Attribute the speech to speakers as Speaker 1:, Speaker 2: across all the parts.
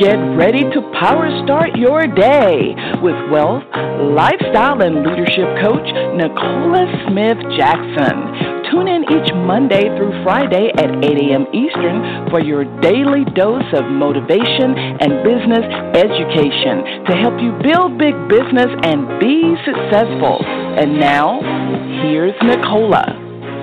Speaker 1: Get ready to power start your day with wealth, lifestyle, and leadership coach Nicola Smith Jackson. Tune in each Monday through Friday at 8 a.m. Eastern for your daily dose of motivation and business education to help you build big business and be successful. And now, here's Nicola.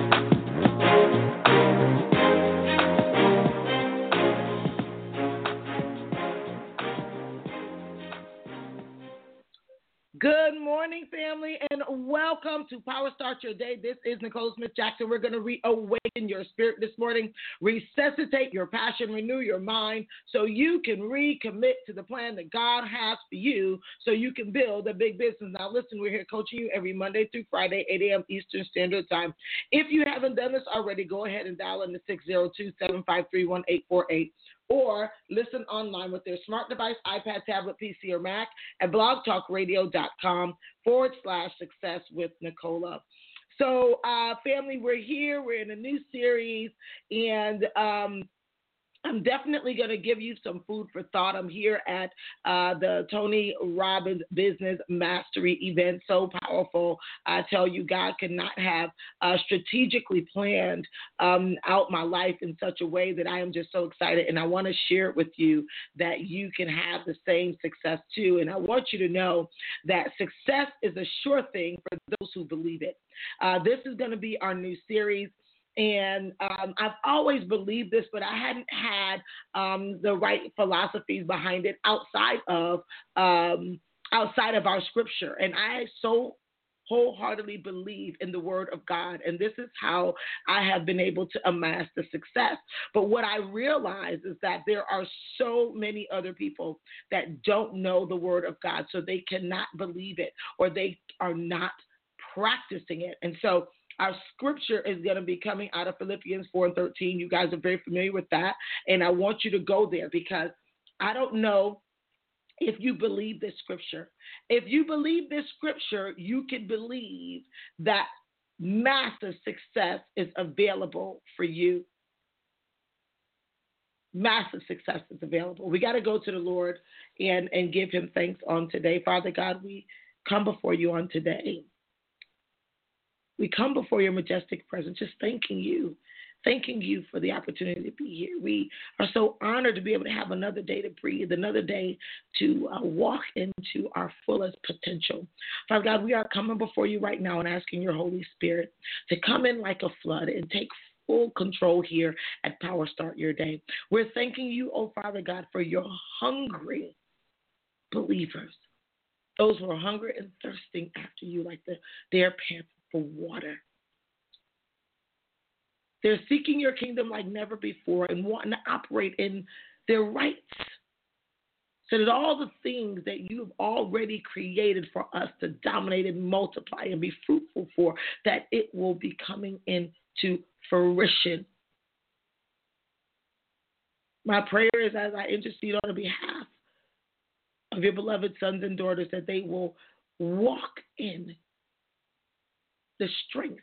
Speaker 2: Good morning, family, and welcome to Power Start Your Day. This is Nicole Smith Jackson. We're going to reawaken your spirit this morning, resuscitate your passion, renew your mind so you can recommit to the plan that God has for you so you can build a big business. Now, listen, we're here coaching you every Monday through Friday, 8 a.m. Eastern Standard Time. If you haven't done this already, go ahead and dial in to 602-753-1848. Or listen online with their smart device, iPad, tablet, PC, or Mac at blogtalkradio.com/success with Nicola. So, family, we're here. We're in a new series, and I'm definitely going to give you some food for thought. I'm here at the Tony Robbins Business Mastery event. So powerful. I tell you, God could not have strategically planned out my life in such a way that I am just so excited. And I want to share it with you that you can have the same success too. And I want you to know that success is a sure thing for those who believe it. This is going to be our new series. And I've always believed this, but I hadn't had the right philosophies behind it outside of our scripture. And I so wholeheartedly believe in the word of God. And this is how I have been able to amass the success. But what I realize is that there are so many other people that don't know the word of God, so they cannot believe it or they are not practicing it. And so our scripture is going to be coming out of Philippians 4:13. You guys are very familiar with that. And I want you to go there because I don't know if you believe this scripture. If you believe this scripture, you can believe that massive success is available for you. Massive success is available. We got to go to the Lord and give him thanks on today. Father God, we come before you on today. We come before your majestic presence, just thanking you for the opportunity to be here. We are so honored to be able to have another day to breathe, another day to walk into our fullest potential. Father God, we are coming before you right now and asking your Holy Spirit to come in like a flood and take full control here at Power Start Your Day. We're thanking you, oh Father God, for your hungry believers, those who are hungry and thirsting after you like their pants for water. They're seeking your kingdom like never before and wanting to operate in their rights so that all the things that you've already created for us to dominate and multiply and be fruitful for, that it will be coming into fruition. My prayer is as I intercede on behalf of your beloved sons and daughters that they will walk in the strength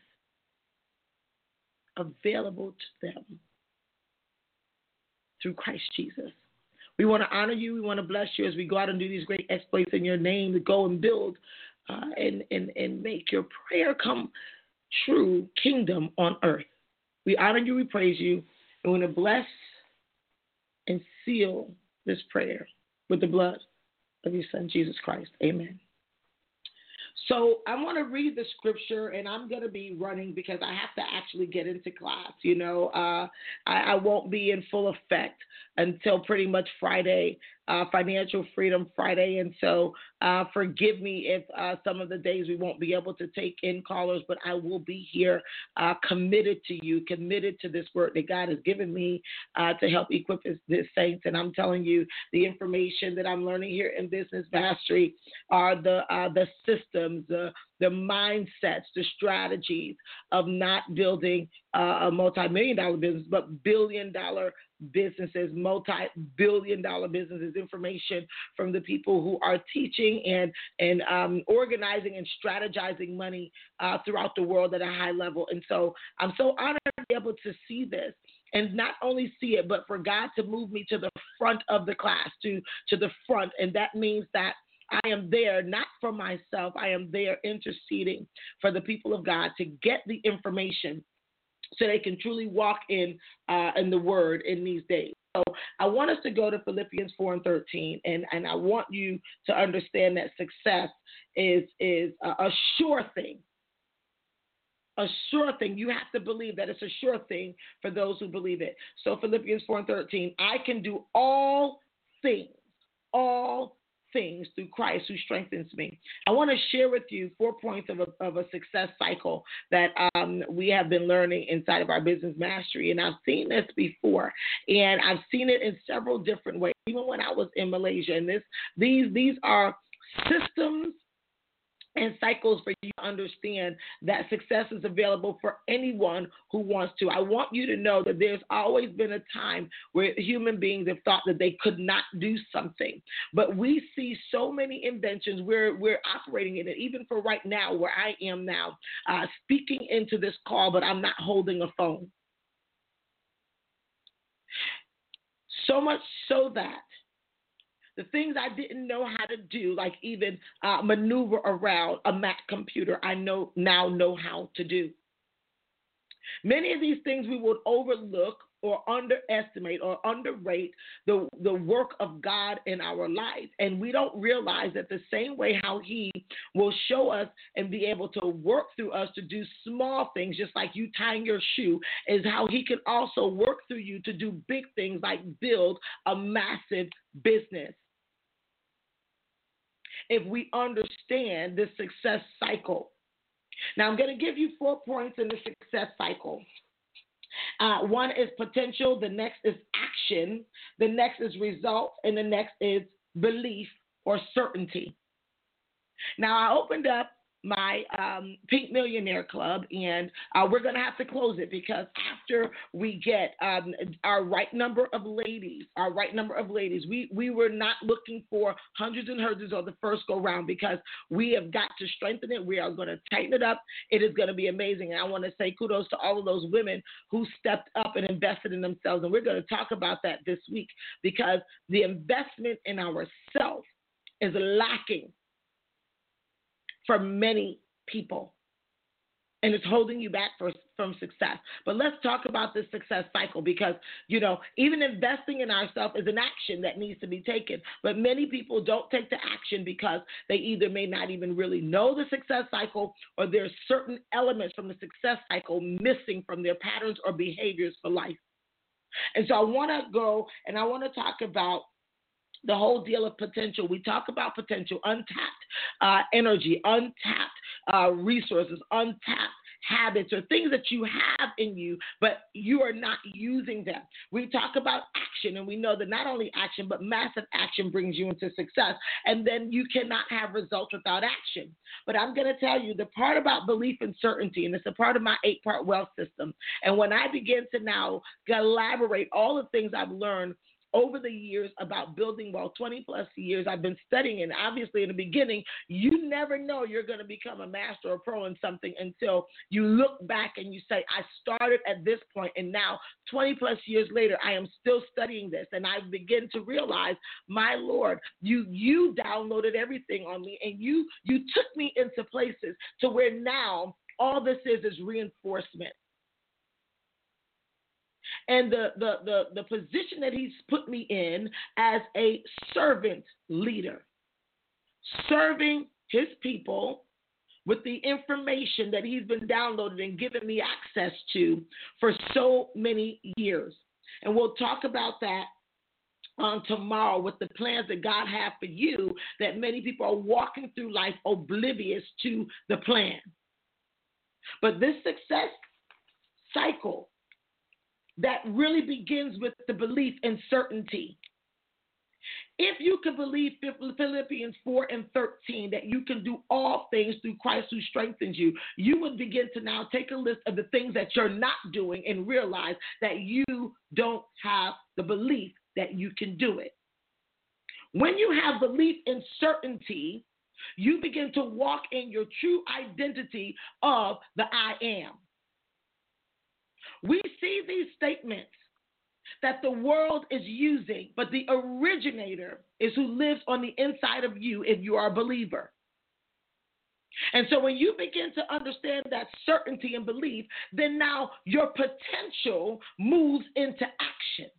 Speaker 2: available to them through Christ Jesus. We want to honor you. We want to bless you as we go out and do these great exploits in your name, to go and build and make your prayer come true, kingdom on earth. We honor you. We praise you. And we want to bless and seal this prayer with the blood of your Son, Jesus Christ. Amen. So I want to read the scripture, and I'm going to be running because I have to actually get into class. I won't be in full effect until pretty much Friday, Financial Freedom Friday. And so forgive me if some of the days we won't be able to take in callers, but I will be here committed to you, committed to this work that God has given me to help equip His saints. And I'm telling you, the information that I'm learning here in Business Mastery are the systems, the mindsets, the strategies of not building a multi-million-dollar business, but billion-dollar businesses, multi-billion-dollar businesses, information from the people who are teaching and organizing and strategizing money throughout the world at a high level. And so I'm so honored to be able to see this and not only see it, but for God to move me to the front of the class, to the front. And that means that I am there not for myself. I am there interceding for the people of God to get the information so they can truly walk in the word in these days. So I want us to go to Philippians 4:13, and I want you to understand that success is a sure thing. A sure thing. You have to believe that it's a sure thing for those who believe it. So Philippians 4:13, I can do all things through Christ who strengthens me. I want to share with you 4 points of a success cycle that we have been learning inside of our business mastery. And I've seen this before, and I've seen it in several different ways, even when I was in Malaysia. And these are systems and cycles for you to understand that success is available for anyone who wants to. I want you to know that there's always been a time where human beings have thought that they could not do something. But we see so many inventions we're operating in it, even for right now, where I am now, speaking into this call, but I'm not holding a phone. So much so that the things I didn't know how to do, like even maneuver around a Mac computer, I now know how to do. Many of these things we would overlook or underestimate or underrate the work of God in our life. And we don't realize that the same way how he will show us and be able to work through us to do small things, just like you tying your shoe, is how he can also work through you to do big things like build a massive business. If we understand the success cycle. Now, I'm going to give you 4 points in the success cycle. One is potential, the next is action, the next is result, and the next is belief or certainty. Now, I opened up my Pink Millionaire Club, and we're going to have to close it because after we get our right number of ladies, we were not looking for hundreds and hundreds on the first go round because we have got to strengthen it. We are going to tighten it up. It is going to be amazing. And I want to say kudos to all of those women who stepped up and invested in themselves. And we're going to talk about that this week because the investment in ourselves is lacking for many people, and it's holding you back from success. But let's talk about this success cycle because, even investing in ourselves is an action that needs to be taken. But many people don't take the action because they either may not even really know the success cycle or there's certain elements from the success cycle missing from their patterns or behaviors for life. And so I want to go and I want to talk about the whole deal of potential. We talk about potential, untapped energy, untapped resources, untapped habits or things that you have in you, but you are not using them. We talk about action, and we know that not only action, but massive action brings you into success. And then you cannot have results without action. But I'm going to tell you the part about belief and certainty, and it's a part of my 8-part wealth system. And when I begin to now elaborate all the things I've learned over the years about building wealth, 20 plus years I've been studying, and obviously in the beginning, you never know you're going to become a master or pro in something until you look back and you say, I started at this point, and now 20 plus years later, I am still studying this, and I begin to realize, my Lord, you downloaded everything on me, and you took me into places to where now all this is reinforcement. And the position that he's put me in as a servant leader, serving his people with the information that he's been downloaded and given me access to for so many years. And we'll talk about that on tomorrow with the plans that God has for you, that many people are walking through life oblivious to the plan. But this success cycle that really begins with the belief and certainty. If you can believe Philippians 4:13 that you can do all things through Christ who strengthens you, you would begin to now take a list of the things that you're not doing and realize that you don't have the belief that you can do it. When you have belief and certainty, you begin to walk in your true identity of the I am. We see these statements that the world is using, but the originator is who lives on the inside of you if you are a believer. And so when you begin to understand that certainty and belief, then now your potential moves into action.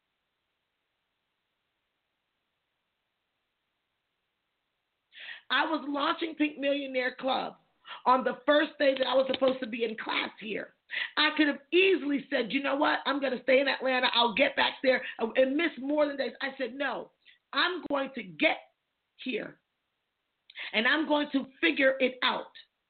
Speaker 2: I was launching Pink Millionaire Club on the first day that I was supposed to be in class here. I could have easily said, you know what, I'm going to stay in Atlanta. I'll get back there and miss more than days. I said, no, I'm going to get here and I'm going to figure it out.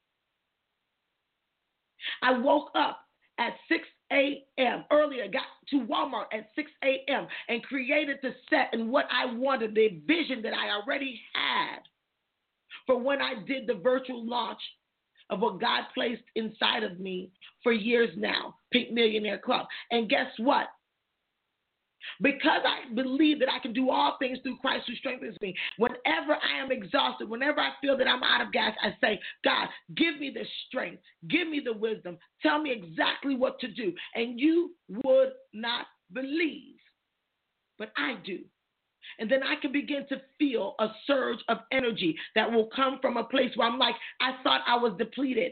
Speaker 2: I woke up at 6 a.m. earlier, got to Walmart at 6 a.m. and created the set and what I wanted, the vision that I already had for when I did the virtual launch of what God placed inside of me for years now, Pink Millionaire Club. And guess what? Because I believe that I can do all things through Christ who strengthens me, whenever I am exhausted, whenever I feel that I'm out of gas, I say, God, give me the strength, give me the wisdom, tell me exactly what to do. And you would not believe, but I do. And then I can begin to feel a surge of energy that will come from a place where I'm like, I thought I was depleted.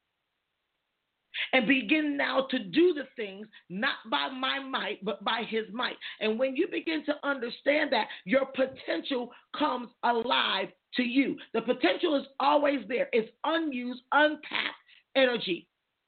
Speaker 2: And begin now to do the things, not by my might, but by his might. And when you begin to understand that, your potential comes alive to you. The potential is always there. It's unused, untapped energy.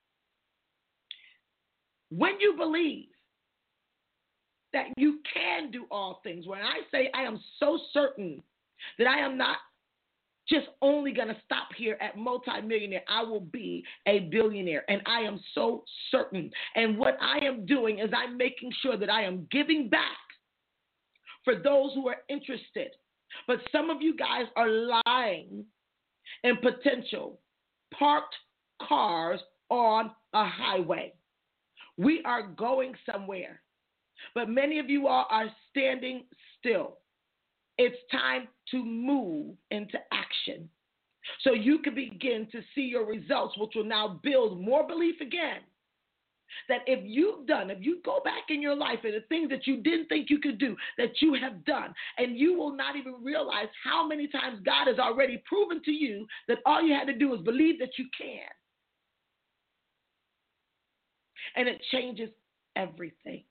Speaker 2: When you believe that you can do all things, when I say I am so certain that I am not just only going to stop here at multimillionaire, I will be a billionaire. And I am so certain. And what I am doing is I'm making sure that I am giving back for those who are interested. But some of you guys are lying in potential, parked cars on a highway. We are going somewhere, but many of you all are standing still. It's time to move into action so you can begin to see your results, which will now build more belief again. That if you go back in your life and the things that you didn't think you could do, that you have done, and you will not even realize how many times God has already proven to you that all you had to do is believe that you can. And it changes everything.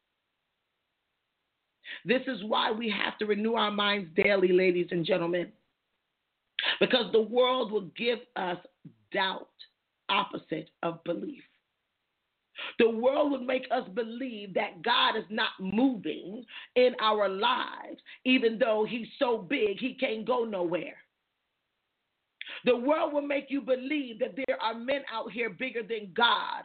Speaker 2: This is why we have to renew our minds daily, ladies and gentlemen, because the world will give us doubt, opposite of belief. The world would make us believe that God is not moving in our lives, even though he's so big he can't go nowhere. The world will make you believe that there are men out here bigger than God.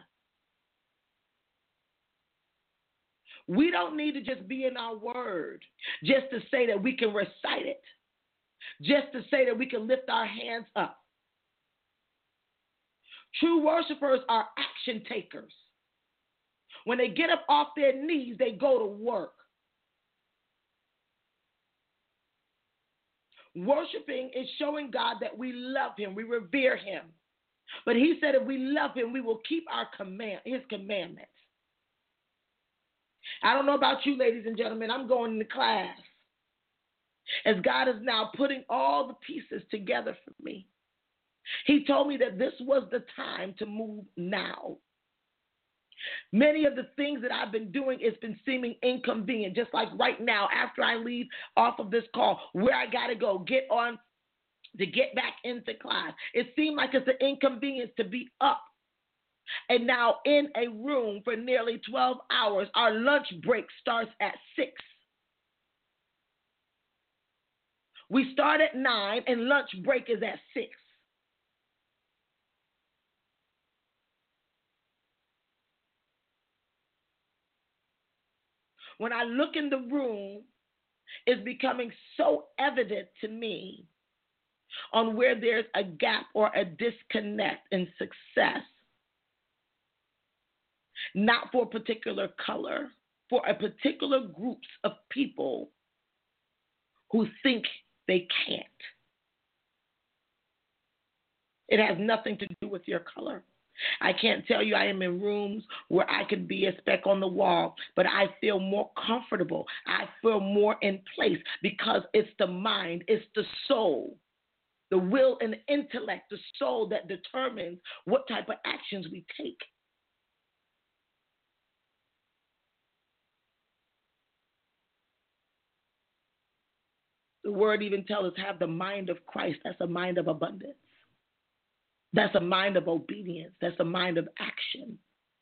Speaker 2: We don't need to just be in our word just to say that we can recite it, just to say that we can lift our hands up. True worshipers are action takers. When they get up off their knees, they go to work. Worshiping is showing God that we love him, we revere him. But he said if we love him, we will keep his commandments. I don't know about you, ladies and gentlemen. I'm going into class as God is now putting all the pieces together for me. He told me that this was the time to move now. Many of the things that I've been doing has been seeming inconvenient, just like right now after I leave off of this call, where I got to go, get on to get back into class. It seemed like it's an inconvenience to be up and now in a room for nearly 12 hours. Our lunch break starts at 6. We start at 9 and lunch break is at 6. When I look in the room, it's becoming so evident to me on where there's a gap or a disconnect in success. Not for a particular color, for a particular groups of people who think they can't. It has nothing to do with your color. I can't tell you I am in rooms where I could be a speck on the wall, but I feel more comfortable. I feel more in place because it's the mind, it's the soul, the will and the intellect, the soul that determines what type of actions we take. The word even tells us have the mind of Christ. That's a mind of abundance. That's a mind of obedience. That's a mind of action.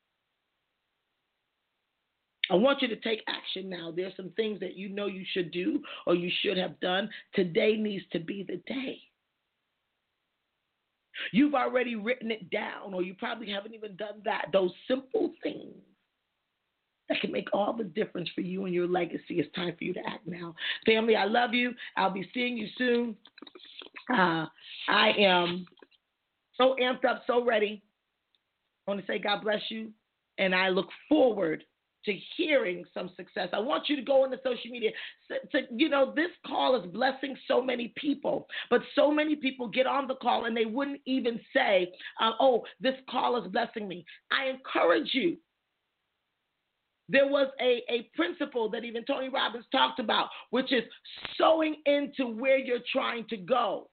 Speaker 2: I want you to take action now. There's some things that you know you should do or you should have done. Today needs to be the day. You've already written it down, or you probably haven't even done that. Those simple things that can make all the difference for you and your legacy. It's time for you to act now. Family, I love you. I'll be seeing you soon. I am so amped up, so ready. I want to say God bless you, and I look forward to hearing some success. I want you to go into social media. This call is blessing so many people, but so many people get on the call and they wouldn't even say, this call is blessing me. I encourage you. There was a principle that even Tony Robbins talked about, which is sowing into where you're trying to go.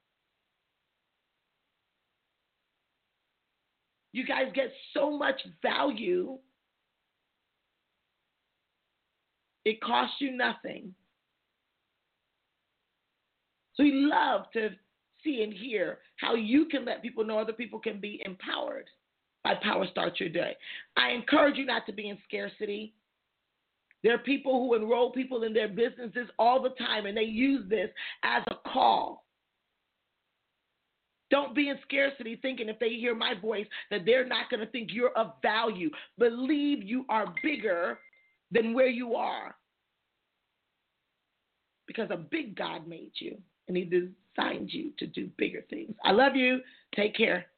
Speaker 2: You guys get so much value. It costs you nothing. So we love to see and hear how you can let people know other people can be empowered by Power Start Your Day. I encourage you not to be in scarcity. There are people who enroll people in their businesses all the time, and they use this as a call. Don't be in scarcity thinking if they hear my voice that they're not going to think you're of value. Believe you are bigger than where you are, because a big God made you, and he designed you to do bigger things. I love you. Take care.